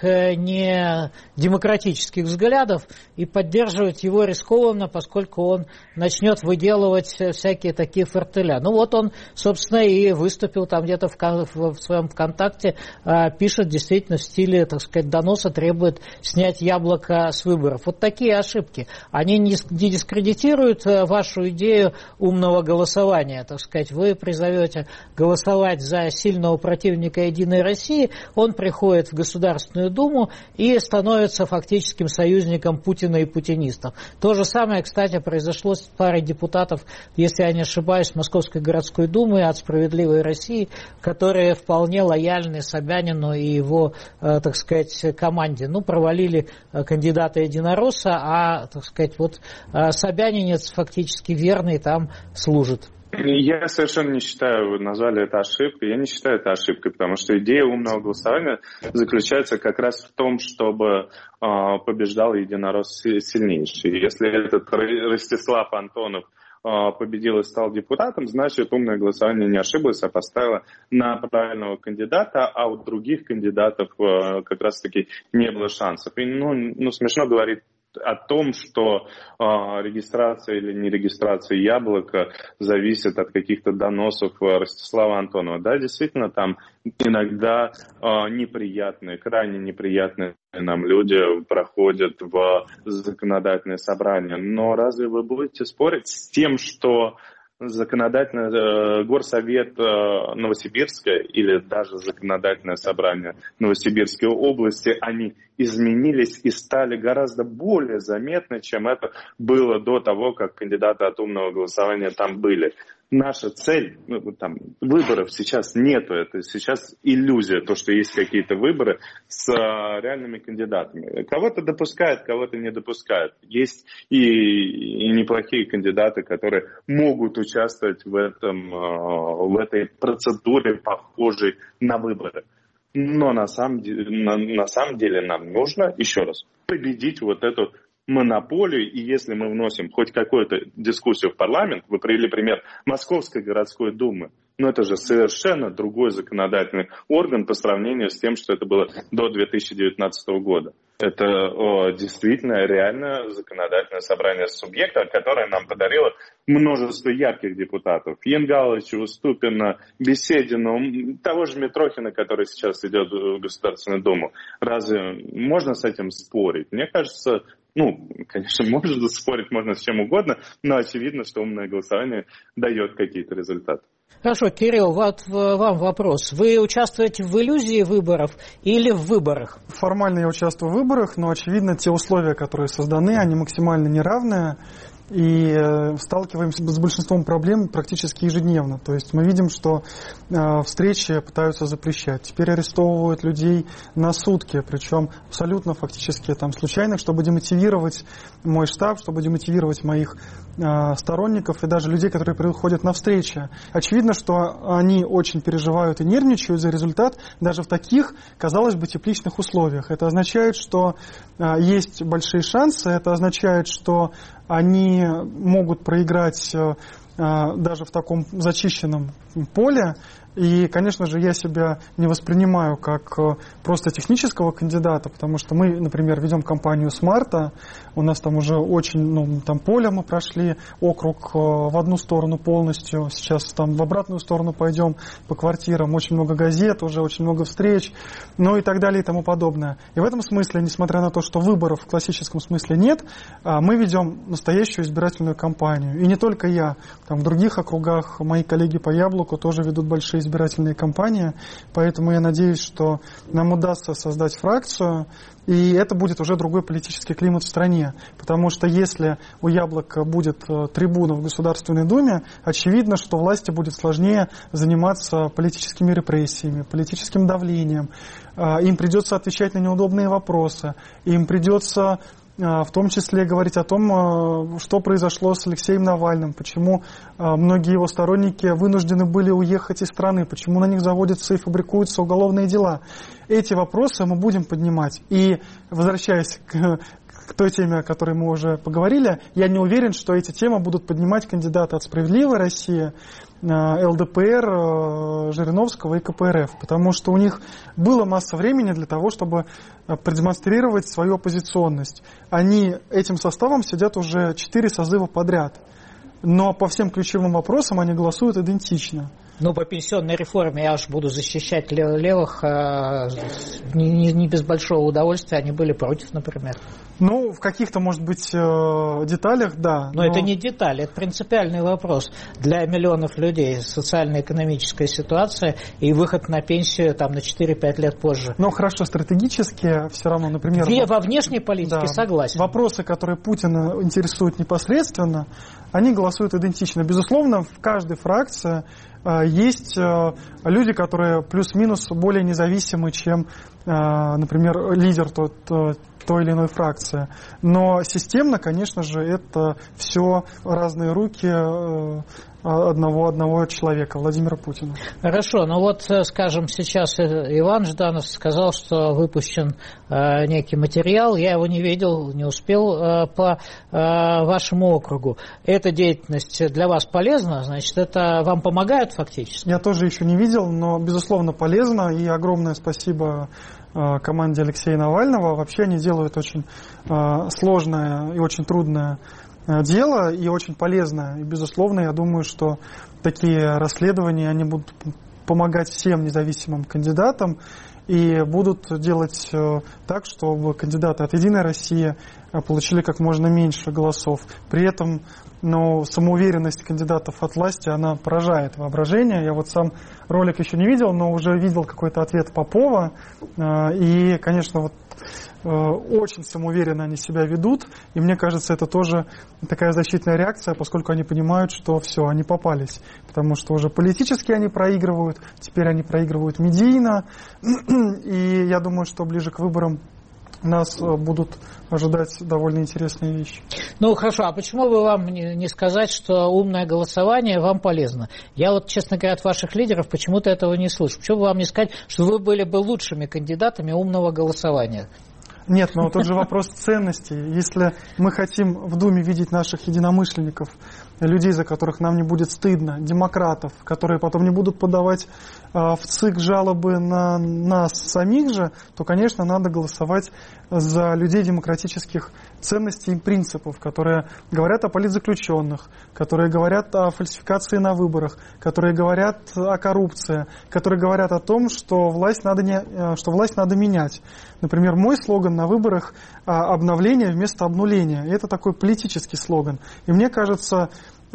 не демократических взглядов, и поддерживать его рискованно, поскольку он начнет выделывать всякие такие фортеля. Ну, вот он, собственно, и выступил там где-то в, в своем ВКонтакте, пишет действительно в стиле, так сказать, доноса, требует снять «Яблоко» с выборов. Вот такие ошибки. Они не дискредитируют вашу идею умного голосования, так сказать. Вы призовете голосовать за сильного противника «Единой России», он приходит в Государственную Думу и становится фактическим союзником Путина и путинистов. То же самое, кстати, произошло с парой депутатов, если я не ошибаюсь, Московской городской думы от «Справедливой России», которые вполне лояльны Собянину и его, так сказать, команде. Ну, провалили кандидата единоросса, а, так сказать, вот собянинец фактически верный там служит. Я совершенно не считаю, вы назвали это ошибкой, я не считаю это ошибкой, потому что идея умного голосования заключается как раз в том, чтобы э, побеждал единорос сильнейший. Если этот Ростислав Антонов победил и стал депутатом, значит, умное голосование не ошиблось, а поставило на правильного кандидата, а у других кандидатов как раз-таки не было шансов. И, ну, ну смешно говорить о том, что э, регистрация или не регистрация «Яблока» зависит от каких-то доносов Ростислава Антонова. Да, действительно, там иногда э, неприятные, крайне неприятные нам люди проходят в законодательное собрание. Но разве вы будете спорить с тем, что законодательный э, горсовет э, Новосибирска или даже законодательное собрание Новосибирской области, они изменились и стали гораздо более заметны, чем это было до того, как кандидаты от умного голосования там были. наша цель, ну, там, выборов сейчас нету, это сейчас иллюзия, то, что есть какие-то выборы с а, реальными кандидатами. Кого-то допускают, кого-то не допускают. Есть и, и неплохие кандидаты, которые могут участвовать в, этом, а, в этой процедуре, похожей на выборы. Но на самом деле, на, на самом деле нам нужно, еще раз, победить вот эту монополию, и если мы вносим хоть какую-то дискуссию в парламент, вы привели пример Московской городской думы, но это же совершенно другой законодательный орган по сравнению с тем, что это было до две тысячи девятнадцатого года. Это о, действительно реальное законодательное собрание субъекта, которое нам подарило множество ярких депутатов. Янгалыча, Ступина, Беседина, того же Митрохина, который сейчас идет в Государственную Думу. Разве можно с этим спорить? Мне кажется, ну, конечно, можно спорить, можно с чем угодно, но очевидно, что умное голосование дает какие-то результаты. Хорошо, Кирилл, вот вам вопрос. Вы участвуете в иллюзии выборов или в выборах? Формально я участвую в выборах, но, очевидно, те условия, которые созданы, они максимально неравные. И сталкиваемся с большинством проблем практически ежедневно. То есть мы видим, что э, встречи пытаются запрещать. Теперь арестовывают людей на сутки, причем абсолютно фактически там, случайных, чтобы демотивировать мой штаб, чтобы демотивировать моих э, сторонников и даже людей, которые приходят на встречи. Очевидно, что они очень переживают и нервничают за результат даже в таких, казалось бы, тепличных условиях. Это означает, что э, есть большие шансы, это означает, что они могут проиграть э, даже в таком зачищенном поле. И, конечно же, я себя не воспринимаю как просто технического кандидата, потому что мы, например, ведем кампанию с марта, у нас там уже очень, ну, там поле мы прошли, округ в одну сторону полностью, сейчас там в обратную сторону пойдем по квартирам, очень много газет, уже очень много встреч, ну и так далее и тому подобное. И в этом смысле, несмотря на то, что выборов в классическом смысле нет, мы ведем настоящую избирательную кампанию. И не только я, там в других округах мои коллеги по Яблоку тоже ведут большие избирательные кампании, поэтому я надеюсь, что нам удастся создать фракцию, и это будет уже другой политический климат в стране, потому что если у Яблока будет трибуна в Государственной Думе, очевидно, что власти будет сложнее заниматься политическими репрессиями, политическим давлением, им придется отвечать на неудобные вопросы, им придется в том числе говорить о том, что произошло с Алексеем Навальным, почему многие его сторонники вынуждены были уехать из страны, почему на них заводятся и фабрикуются уголовные дела. Эти вопросы мы будем поднимать. И, возвращаясь к, к той теме, о которой мы уже поговорили, я не уверен, что эти темы будут поднимать кандидаты от «Справедливой России», эл дэ пэ эр, Жириновского и ка пэ эр эф, потому что у них была масса времени для того, чтобы продемонстрировать свою оппозиционность. Они этим составом сидят уже четыре созыва подряд, но по всем ключевым вопросам они голосуют идентично. Ну, по пенсионной реформе я уж буду защищать левых, э, не, не, не без большого удовольствия, они были против, например. Ну, в каких-то, может быть, э, деталях, да. Но, но это не детали, это принципиальный вопрос для миллионов людей. Социально-экономическая ситуация и выход на пенсию там, на четыре-пять лет позже. Ну, хорошо, стратегически все равно, например... Ве, во внешней политике, да, согласен. Вопросы, которые Путина интересуют непосредственно, они голосуют идентично. Безусловно, в каждой фракции есть люди, которые плюс-минус более независимы, чем, например, лидер тот, той или иной фракции. Но системно, конечно же, это все разные руки одного, одного человека, Владимира Путина. Хорошо, ну вот, скажем, сейчас Иван Жданов сказал, что выпущен э, некий материал, я его не видел, не успел э, по э, вашему округу. Эта деятельность для вас полезна, значит, это вам помогает фактически? Я тоже еще не видел, но, безусловно, полезно, и огромное спасибо э, команде Алексея Навального. Вообще они делают очень э, сложное и очень трудное дело и очень полезно. И, безусловно, я думаю, что такие расследования, они будут помогать всем независимым кандидатам и будут делать так, чтобы кандидаты от «Единой России», получили как можно меньше голосов. При этом, ну, самоуверенность кандидатов от власти, она поражает воображение. Я вот сам ролик еще не видел, но уже видел какой-то ответ Попова. И, конечно, вот очень самоуверенно они себя ведут. И мне кажется, это тоже такая защитная реакция, поскольку они понимают, что все, они попались. Потому что уже политически они проигрывают, теперь они проигрывают медийно. И я думаю, что ближе к выборам нас будут ожидать довольно интересные вещи. Ну, хорошо, а почему бы вам не сказать, что умное голосование вам полезно? Я вот, честно говоря, от ваших лидеров почему-то этого не слышу. Почему бы вам не сказать, что вы были бы лучшими кандидатами умного голосования? Нет, но тот же вопрос ценностей. Если мы хотим в Думе видеть наших единомышленников, людей, за которых нам не будет стыдно, демократов, которые потом не будут подавать э, в ЦИК жалобы на нас самих же, то, конечно, надо голосовать за людей демократических ценностей и принципов, которые говорят о политзаключенных, которые говорят о фальсификации на выборах, которые говорят о коррупции, которые говорят о том, что власть надо, не, что власть надо менять. Например, мой слоган на выборах – обновление вместо обнуления. И это такой политический слоган. И мне кажется,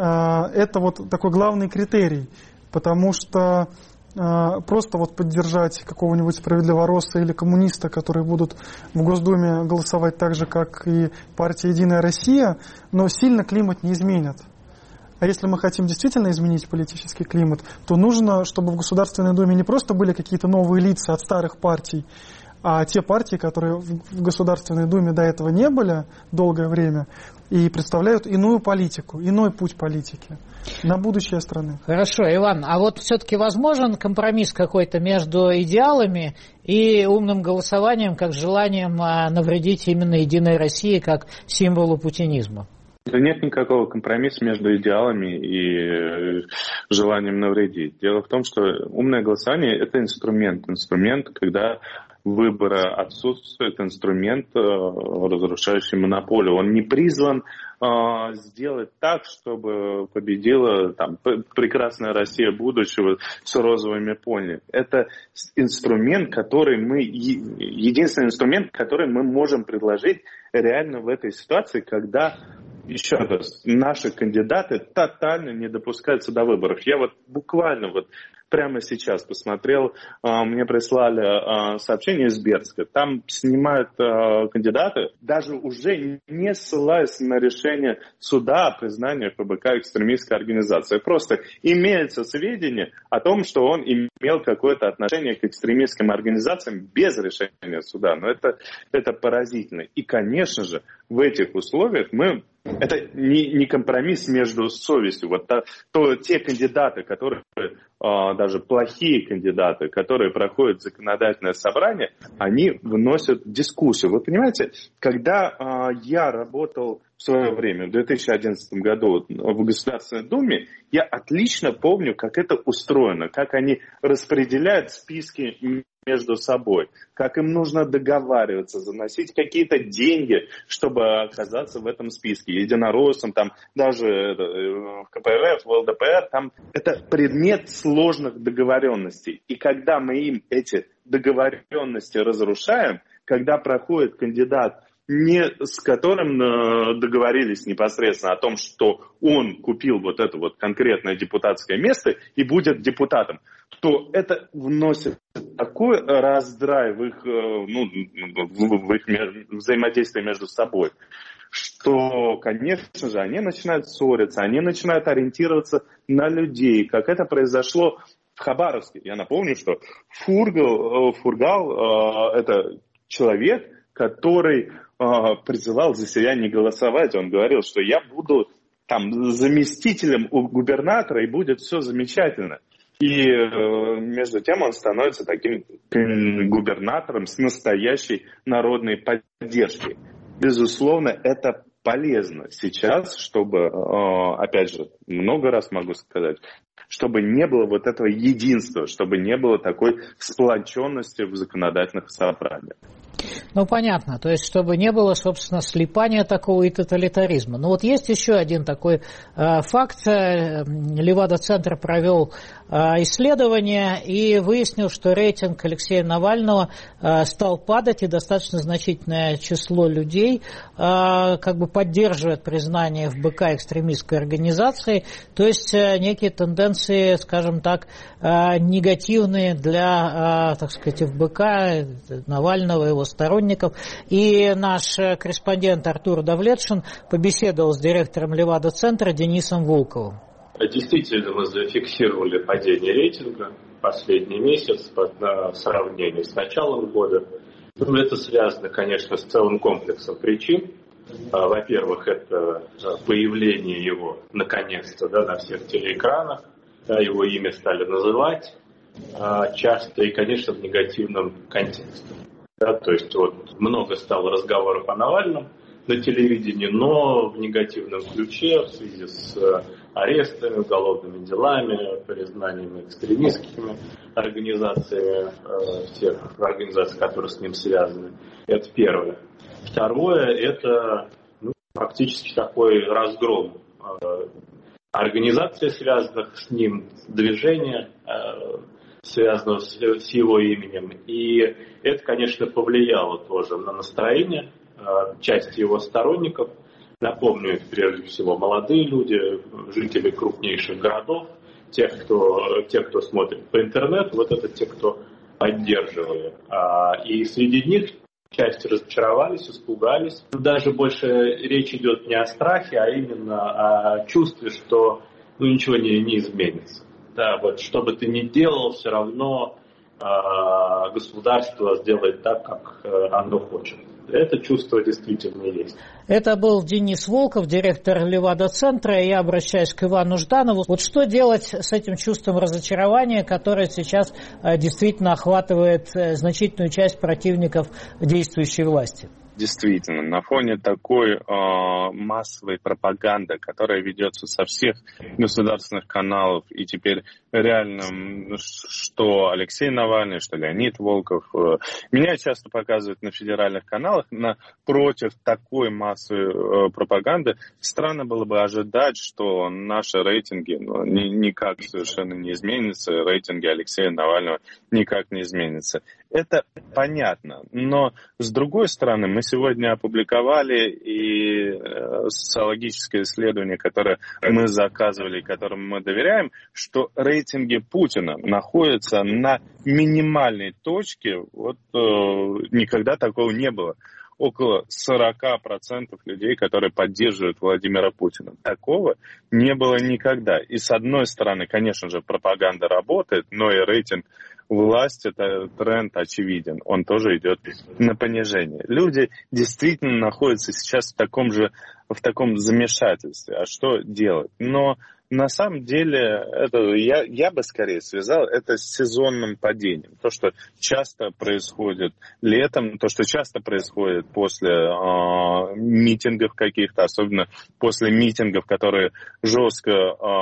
это вот такой главный критерий, потому что просто вот поддержать какого-нибудь справедливороса или коммуниста, которые будут в Госдуме голосовать так же, как и партия «Единая Россия», но сильно климат не изменят. А если мы хотим действительно изменить политический климат, то нужно, чтобы в Государственной Думе не просто были какие-то новые лица от старых партий, а те партии, которые в Государственной Думе до этого не были долгое время и представляют иную политику, иной путь политики на будущее страны. Хорошо, Иван, а вот все-таки возможен компромисс какой-то между идеалами и умным голосованием, как желанием навредить именно Единой России как символу путинизма? Да нет никакого компромисса между идеалами и желанием навредить. Дело в том, что умное голосование – это инструмент. Инструмент, когда выбора отсутствует, инструмент, разрушающий монополию. Он не призван э, сделать так, чтобы победила там, прекрасная Россия будущего с розовыми пони. Это инструмент, который мы, единственный инструмент, который мы можем предложить реально в этой ситуации, когда, еще раз, наши кандидаты тотально не допускаются до выборов. Я вот буквально вот прямо сейчас посмотрел, мне прислали сообщение из Бердска. Там снимают кандидаты, даже уже не ссылаясь на решение суда о признании эф бэ ка экстремистской организацией. Просто имеется сведения о том, что он имел какое-то отношение к экстремистским организациям без решения суда. Но это, это поразительно. И, конечно же, в этих условиях мы... Это не, не компромисс между совестью. Вот то, то, те кандидаты, которые, э, даже плохие кандидаты, которые проходят законодательное собрание, они вносят дискуссию. Вы понимаете, когда э, я работал в свое время, в две тысячи одиннадцатом году в Государственной Думе, я отлично помню, как это устроено, как они распределяют списки между собой, как им нужно договариваться, заносить какие-то деньги, чтобы оказаться в этом списке. Единороссам, там, даже в ка пэ эр эф, в эл дэ пэ эр, там это предмет сложных договоренностей. И когда мы им эти договоренности разрушаем, когда проходит кандидат, не с которым договорились непосредственно о том, что он купил вот это вот конкретное депутатское место и будет депутатом, то это вносит такой раздрай в их, ну, в их взаимодействие между собой, что, конечно же, они начинают ссориться, они начинают ориентироваться на людей, как это произошло в Хабаровске. Я напомню, что Фургал, Фургал это человек, который призывал за себя не голосовать. Он говорил, что я буду там заместителем у губернатора, и будет все замечательно. И между тем он становится таким губернатором с настоящей народной поддержкой. Безусловно, это полезно сейчас, чтобы, опять же, много раз могу сказать, чтобы не было вот этого единства, чтобы не было такой сплоченности в законодательных собраниях. Ну, понятно. То есть, чтобы не было, собственно, слипания такого и тоталитаризма. Но вот есть еще один такой э, факт. Левада-центр провел э, исследование и выяснил, что рейтинг Алексея Навального э, стал падать, и достаточно значительное число людей э, как бы поддерживает признание эф бэ ка экстремистской организацией. То есть, э, некие тенденции, скажем так, э, негативные для, э, так сказать, эф бэ ка, Навального, его сторонников. И наш корреспондент Артур Давлетшин побеседовал с директором Левада-центра Денисом Волковым. Действительно, мы зафиксировали падение рейтинга последний месяц в сравнении с началом года. Ну, это связано, конечно, с целым комплексом причин. Во-первых, это появление его, наконец-то, да, на всех телеэкранах. Да, его имя стали называть часто и, конечно, в негативном контексте. Да, то есть вот много стало разговоров о Навальном на телевидении, но в негативном ключе в связи с арестами, уголовными делами, признаниями экстремистскими организациями, всех организаций, которые с ним связаны. Это первое. Второе, это ну, практически такой разгром организаций, связанных с ним, движения, связанного с его именем. И это, конечно, повлияло тоже на настроение части его сторонников. Напомню, это прежде всего молодые люди, жители крупнейших городов, те, кто, те, кто смотрит по интернету, вот это те, кто поддерживали. И среди них часть разочаровались, испугались. Даже больше речь идет не о страхе, а именно о чувстве, что ну, ничего не, не изменится. Да, вот, что бы ты ни делал, все равно э, государство сделает так, как э, оно хочет. Это чувство действительно есть. Это был Денис Волков, директор Левада-центра. Я обращаюсь к Ивану Жданову. Вот что делать с этим чувством разочарования, которое сейчас э, действительно охватывает э, значительную часть противников действующей власти? Действительно, на фоне такой э, массовой пропаганды, которая ведется со всех государственных каналов, и теперь реально, что Алексей Навальный, что Леонид Волков, э, меня часто показывают на федеральных каналах, напротив такой массовой э, пропаганды, странно было бы ожидать, что наши рейтинги ну, ни, никак совершенно не изменятся, рейтинги Алексея Навального никак не изменятся. Это понятно, но с другой стороны, мы сегодня опубликовали и социологическое исследование, которое мы заказывали, которому мы доверяем, что рейтинги Путина находятся на минимальной точке, вот э, никогда такого не было. Около сорок процентов людей, которые поддерживают Владимира Путина. Такого не было никогда. И с одной стороны, конечно же, пропаганда работает, но и рейтинг власти, это тренд очевиден. Он тоже идет на понижение. Люди действительно находятся сейчас в таком же, в таком замешательстве. А что делать? Но на самом деле, это, я, я бы скорее связал это с сезонным падением. То, что часто происходит летом, то, что часто происходит после э, митингов каких-то, особенно после митингов, которые жестко,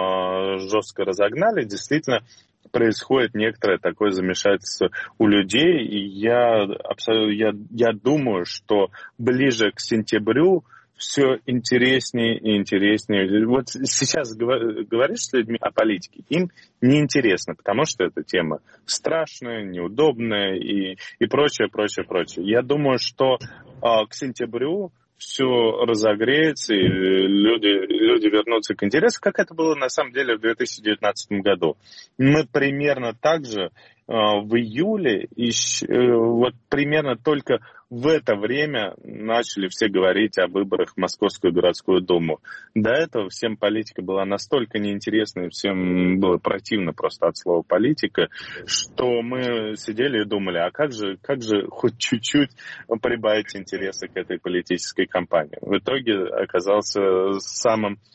э, жестко разогнали, действительно происходит некоторое такое замешательство у людей. И я, абсолютно, я, я думаю, что ближе к сентябрю все интереснее и интереснее. Вот сейчас говоришь с людьми о политике, им неинтересно, потому что эта тема страшная, неудобная и, и прочее, прочее, прочее. Я думаю, что а, к сентябрю все разогреется, и люди, люди вернутся к интересу, как это было на самом деле в две тысячи девятнадцатом году. Мы примерно так же э, в июле, и, э, вот примерно только в это время начали все говорить о выборах в Московскую городскую думу. До этого всем политика была настолько неинтересна, и всем было противно просто от слова политика, что мы сидели и думали, а как же, как же хоть чуть-чуть прибавить интереса к этой политической кампании. В итоге оказался самым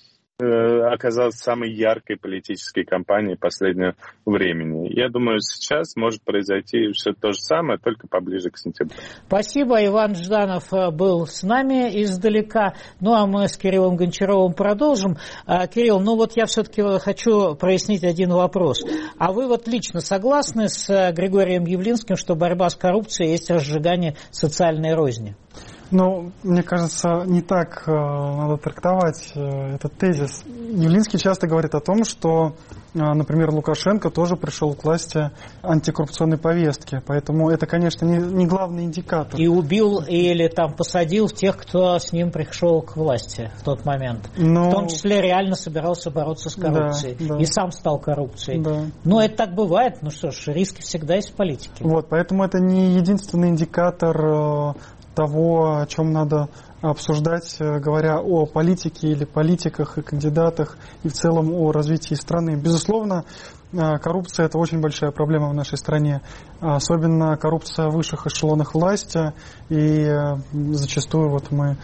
оказалась самой яркой политической кампанией последнего времени. Я думаю, сейчас может произойти все то же самое, только поближе к сентябрю. Спасибо. Иван Жданов был с нами издалека. Ну, а мы с Кириллом Гончаровым продолжим. Кирилл, ну вот я все-таки хочу прояснить один вопрос. А вы вот лично согласны с Григорием Явлинским, что борьба с коррупцией есть разжигание социальной розни? Ну, мне кажется, не так э, надо трактовать э, этот тезис. Явлинский часто говорит о том, что, э, например, Лукашенко тоже пришел к власти антикоррупционной повестки. Поэтому это, конечно, не, не главный индикатор. И убил или там посадил тех, кто с ним пришел к власти в тот момент. Но... В том числе реально собирался бороться с коррупцией. Да, да. И сам стал коррупцией. Да. Но это так бывает. Ну что ж, риски всегда есть в политике. Вот, поэтому это не единственный индикатор... Э, того, о чем надо обсуждать, говоря о политике или политиках и кандидатах, и в целом о развитии страны. Безусловно, коррупция – это очень большая проблема в нашей стране, особенно коррупция в высших эшелонах власти, и зачастую вот мы,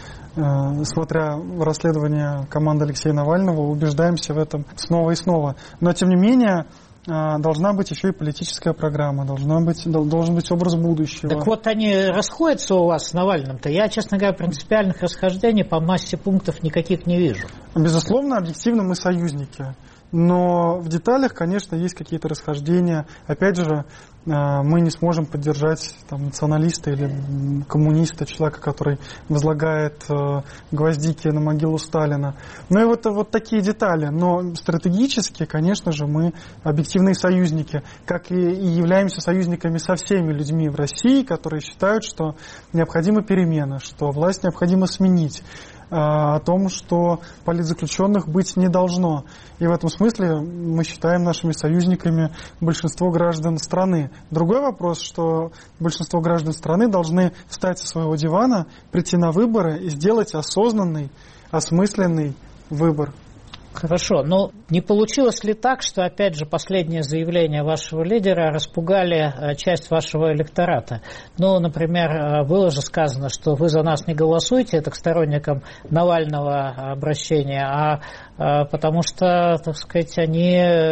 смотря расследование команды Алексея Навального, убеждаемся в этом снова и снова. Но, тем не менее, должна быть еще и политическая программа, должна быть, должен быть образ будущего. Так вот, они расходятся у вас с Навальным-то. Я, честно говоря, принципиальных расхождений по массе пунктов никаких не вижу. Безусловно, объективно мы союзники. Но в деталях, конечно, есть какие-то расхождения. Опять же, мы не сможем поддержать там, националиста или коммуниста, человека, который возлагает гвоздики на могилу Сталина. Ну и вот, вот такие детали. Но стратегически, конечно же, мы объективные союзники, как и, и являемся союзниками со всеми людьми в России, которые считают, что необходима перемена, что власть необходимо сменить, о том, что политзаключенных быть не должно. И в этом смысле мы считаем нашими союзниками большинство граждан страны. Другой вопрос, что большинство граждан страны должны встать со своего дивана, прийти на выборы и сделать осознанный, осмысленный выбор. Хорошо, но не получилось ли так, что, опять же, последнее заявление вашего лидера распугали часть вашего электората? Ну, например, было же сказано, что вы за нас не голосуете, это к сторонникам Навального обращения, а потому что, так сказать, они,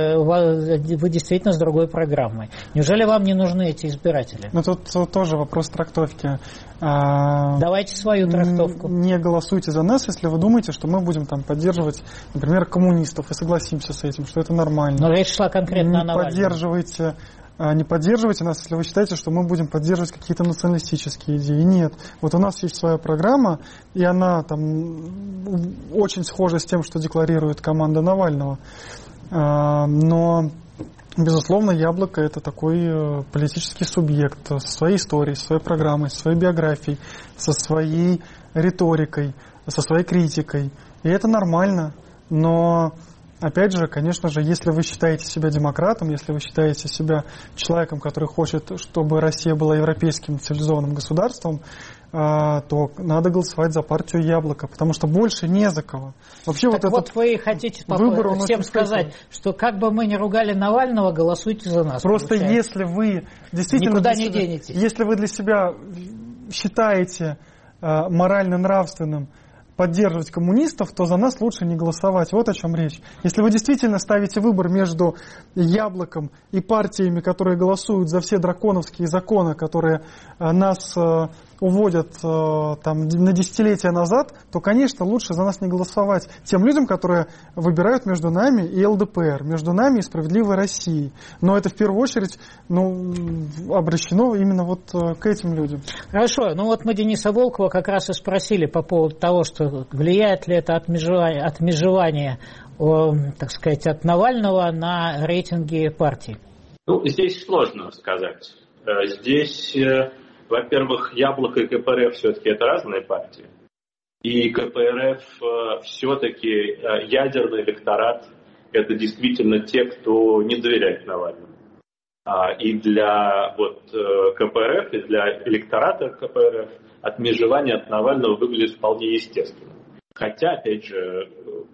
вы действительно с другой программой. Неужели вам не нужны эти избиратели? Ну, тут тоже вопрос трактовки. Давайте свою трактовку. Не голосуйте за нас, если вы думаете, что мы будем там поддерживать, например, коммунистов, и согласимся с этим, что это нормально. Но речь шла конкретно не о Навальном. Поддерживайте, не поддерживайте нас, если вы считаете, что мы будем поддерживать какие-то националистические идеи. Нет. Вот у нас есть своя программа, и она там очень схожа с тем, что декларирует команда Навального. Но... Безусловно, «Яблоко» — это такой политический субъект со своей историей, со своей программой, со своей биографией, со своей риторикой, со своей критикой. И это нормально. Но, опять же, конечно же, если вы считаете себя демократом, если вы считаете себя человеком, который хочет, чтобы Россия была европейским цивилизованным государством, то надо голосовать за партию «Яблоко», потому что больше не за кого. Вообще так вот, вот вы хотите выбор всем сказать, что как бы мы ни ругали Навального, голосуйте за нас. Просто получается. Если вы действительно никуда не себя, денетесь. Если вы для себя считаете э, морально-нравственным поддерживать коммунистов, то за нас лучше не голосовать. Вот о чем речь. Если вы действительно ставите выбор между «Яблоком» и партиями, которые голосуют за все драконовские законы, которые э, нас э, уводят э, там, на десятилетия назад, то, конечно, лучше за нас не голосовать тем людям, которые выбирают между нами и эл дэ пэ эр, между нами и «Справедливой Россией». Но это в первую очередь ну, обращено именно вот э, к этим людям. Хорошо. Ну вот мы Дениса Волкова как раз и спросили по поводу того, что влияет ли это отмежевание, отмежевание о, так сказать, от Навального на рейтинги партий? Ну, здесь сложно сказать. Здесь, во-первых, «Яблоко» и ка пэ эр эф все-таки это разные партии. И ка пэ эр эф все-таки ядерный электорат – это действительно те, кто не доверяет Навальному. И для вот, ка пэ эр эф, и для электората ка пэ эр эф отмежевание от Навального выглядит вполне естественно. Хотя, опять же,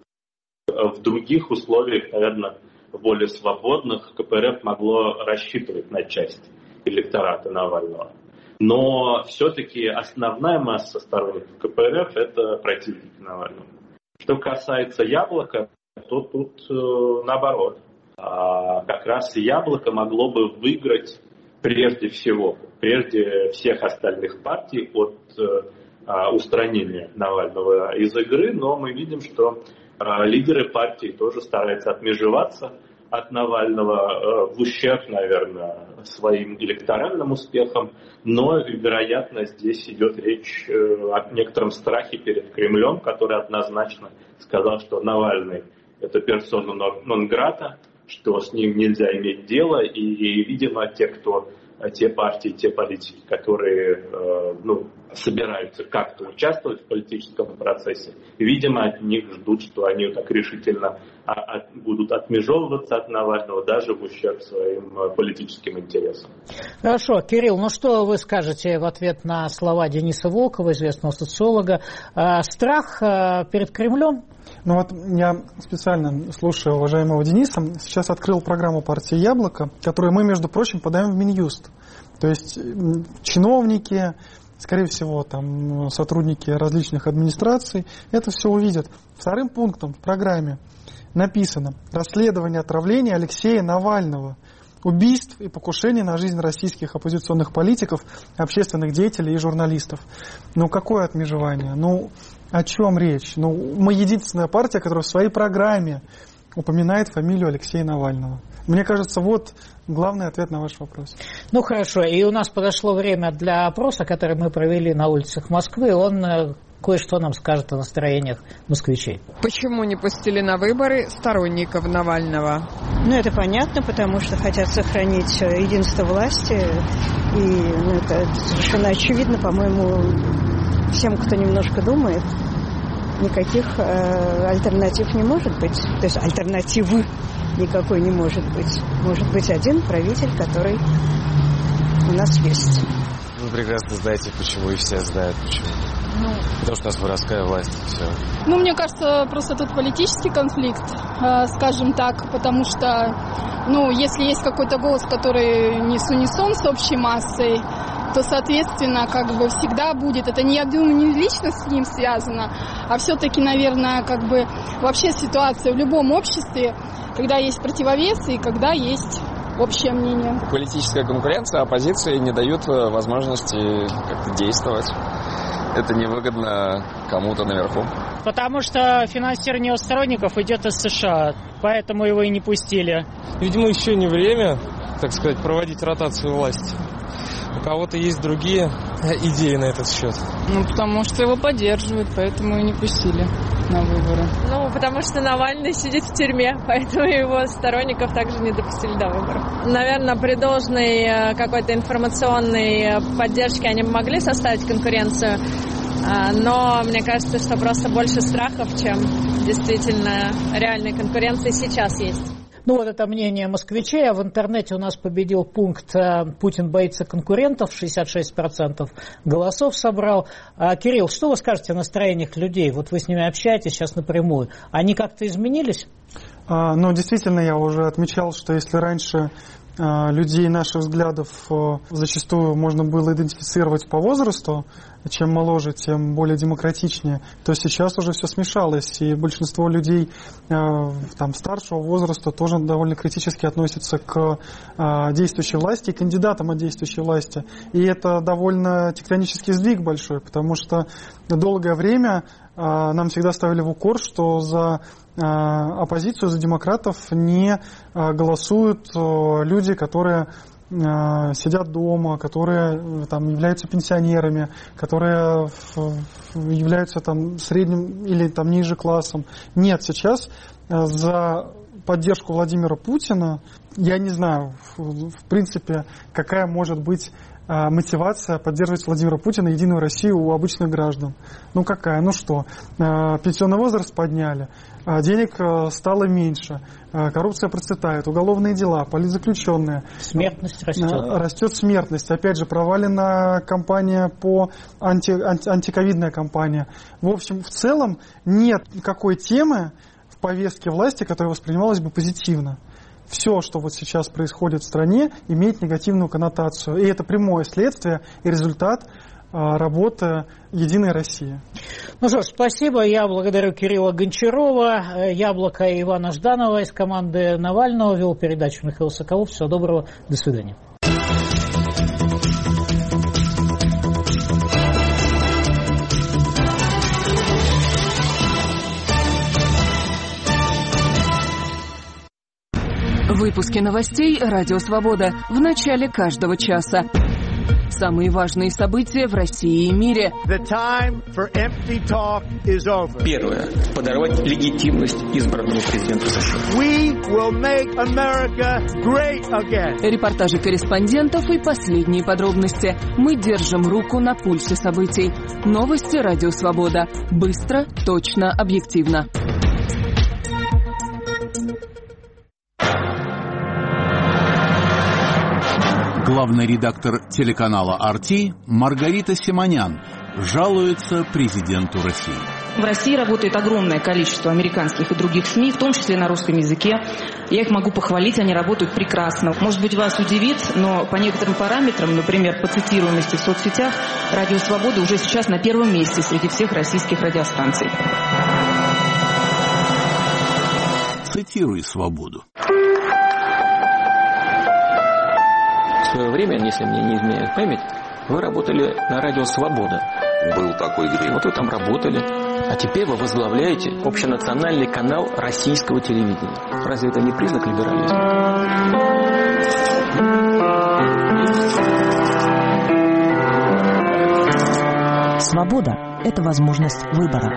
в других условиях, наверное, более свободных, ка пэ эр эф могло рассчитывать на часть электората Навального. Но все-таки основная масса сторонников ка пэ эр эф – это противники Навального. Что касается «Яблока», то тут э, наоборот. А как раз Яблоко могло бы выиграть прежде всего, прежде всех остальных партий от э, устранения Навального из игры, но мы видим, что э, лидеры партий тоже стараются отмежеваться от Навального э, в ущерб, наверное, своим электоральным успехам, но, вероятно, здесь идет речь э, о некотором страхе перед Кремлем, который однозначно сказал, что Навальный – это персона нон-грата, что с ним нельзя иметь дело, и, и видимо, те, кто, те партии, те политики, которые э, ну, собираются как-то участвовать в политическом процессе, видимо, от них ждут, что они так решительно а, а, будут отмежевываться от Навального даже в ущерб своим а, политическим интересам. Хорошо, Кирилл, ну что вы скажете в ответ на слова Дениса Волкова, известного социолога? А, страх а, перед Кремлем? Ну вот я специально, слушая уважаемого Дениса, сейчас открыл программу партии «Яблоко», которую мы, между прочим, подаем в Минюст. То есть чиновники, скорее всего, там, сотрудники различных администраций это все увидят. Вторым пунктом в программе написано «Расследование отравления Алексея Навального, убийств и покушений на жизнь российских оппозиционных политиков, общественных деятелей и журналистов». Ну, какое отмежевание? Ну, о чем речь? Ну, мы единственная партия, которая в своей программе упоминает фамилию Алексея Навального. Мне кажется, вот главный ответ на ваш вопрос. Ну, хорошо. И у нас подошло время для опроса, который мы провели на улицах Москвы. Он кое-что нам скажет о настроениях москвичей. Почему не пустили на выборы сторонников Навального? Ну, это понятно, потому что хотят сохранить единство власти. И ну, это совершенно очевидно, по-моему, всем, кто немножко думает. Никаких э, альтернатив не может быть. То есть альтернативы никакой не может быть. Может быть один правитель, который у нас есть. Вы прекрасно знаете, почему, и все знают, почему. Ну, потому что у нас воровская власть, все. Ну, мне кажется, просто тут политический конфликт, э, скажем так, потому что, ну, если есть какой-то голос, который не с унисон с общей массой, то, соответственно, как бы всегда будет, это не, я думаю, не лично с ним связано, а все-таки, наверное, как бы вообще ситуация в любом обществе, когда есть противовесы и когда есть общее мнение. Политическая конкуренция, оппозиции не дают возможности как-то действовать. Это невыгодно кому-то наверху. Потому что финансирование сторонников идет из США, поэтому его и не пустили. Видимо, еще не время, так сказать, проводить ротацию власти. У кого-то есть другие идеи на этот счет. Ну, потому что его поддерживают, поэтому и не пустили на выборы. Ну, потому что Навальный сидит в тюрьме, поэтому его сторонников также не допустили до выборов. Наверное, при должной какой-то информационной поддержке они могли составить конкуренцию, но мне кажется, что просто больше страхов, чем действительно реальной конкуренции сейчас есть. Ну, вот это мнение москвичей, а в интернете у нас победил пункт «Путин боится конкурентов», шестьдесят шесть процентов голосов собрал. А, Кирилл, что вы скажете о настроениях людей? Вот вы с ними общаетесь сейчас напрямую. Они как-то изменились? А, ну, действительно, я уже отмечал, что если раньше а, людей наших взглядов а, зачастую можно было идентифицировать по возрасту, чем моложе, тем более демократичнее, то сейчас уже все смешалось, и большинство людей э, там, старшего возраста тоже довольно критически относятся к э, действующей власти и кандидатам от действующей власти. И это довольно тектонический сдвиг большой, потому что долгое время э, нам всегда ставили в укор, что за э, оппозицию, за демократов не э, голосуют э, люди, которые сидят дома, которые там являются пенсионерами, которые являются там средним или там ниже классом. Нет, сейчас за поддержку Владимира Путина, я не знаю, в принципе, какая может быть мотивация поддерживать Владимира Путина, Единую Россию у обычных граждан. Ну какая? Ну что? Пенсионный возраст подняли, денег стало меньше, коррупция процветает, уголовные дела, политзаключенные. Смертность растет. Растет смертность. Опять же, провалена кампания по анти, анти, антиковидная кампания. В общем, в целом нет никакой темы в повестке власти, которая воспринималась бы позитивно. Все, что вот сейчас происходит в стране, имеет негативную коннотацию. И это прямое следствие и результат работы «Единой России». Ну что ж, спасибо. Я благодарю Кирилла Гончарова, Яблоко и Ивана Жданова из команды Навального. Вел передачу Михаил Соколов. Всего доброго. До свидания. Выпуски новостей «Радио Свобода» в начале каждого часа. Самые важные события в России и мире. Первое. Подорвать легитимность избранному президенту США. Репортажи корреспондентов и последние подробности. Мы держим руку на пульсе событий. Новости «Радио Свобода». Быстро, точно, объективно. Главный редактор телеканала ар ти Маргарита Симонян жалуется президенту России. В России работает огромное количество американских и других СМИ, в том числе на русском языке. Я их могу похвалить, они работают прекрасно. Может быть, вас удивит, но по некоторым параметрам, например, по цитируемости в соцсетях, «Радио Свобода» уже сейчас на первом месте среди всех российских радиостанций. Цитируй «Свободу». В свое время, если мне не изменяет память, вы работали на радио «Свобода». Был такой грех. Вот вы там работали. А теперь вы возглавляете общенациональный канал российского телевидения. Разве это не признак либерализма? Свобода – это возможность выбора.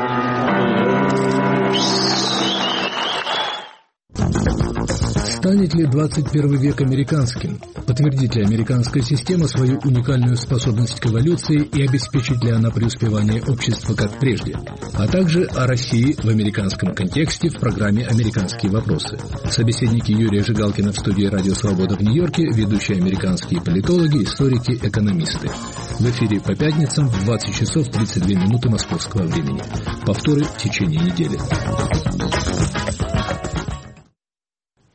Станет ли двадцать первый век американским? Подтвердит ли американская система свою уникальную способность к эволюции и обеспечит ли она преуспевание общества как прежде? А также о России в американском контексте в программе «Американские вопросы». Собеседники Юрия Жигалкина в студии «Радио Свобода» в Нью-Йорке, ведущие американские политологи, историки, экономисты. В эфире по пятницам в двадцать часов тридцать две минуты московского времени. Повторы в течение недели.